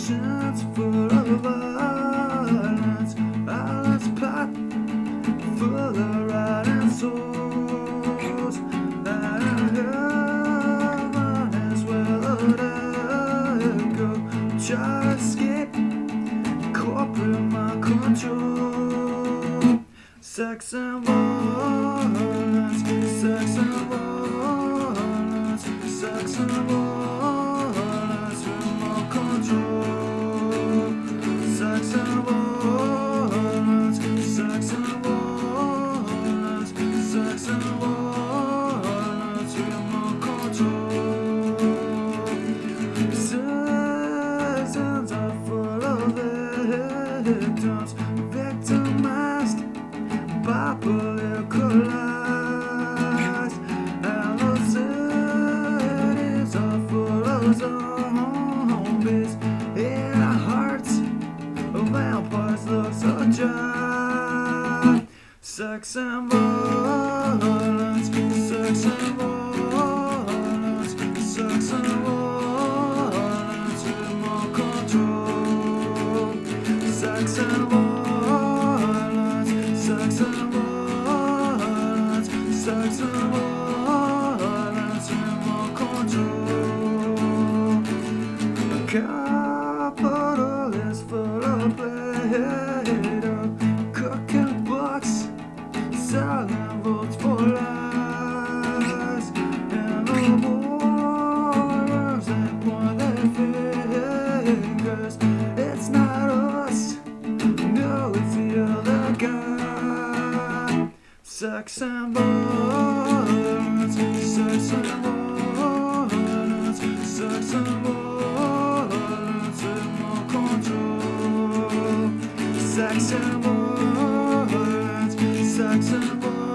emotions full of violence. Islands packed full of riding souls. And heaven is where I go. Try to escape corporate mind control. Sex and violence, sex and violence, sex and violence, remote control. Sex and violence, sex and violence, sex and violence, remote control. Citizens are full of victims, victimized by political lies, and the cities are full of zombies. In our hearts, vampires look so dry. Sex and violence, sex and violence, sex and violence, remote control. Sex and violence, sex and violence, sex and violence, remote control. The capital is full of Plato, cooking books, selling votes for lies, and the warriors they point their fingers. It's not us, no, it's the other guy. Sex and violence, sex and violence, sex and violence, remote control. Sex and violence, sex and violence.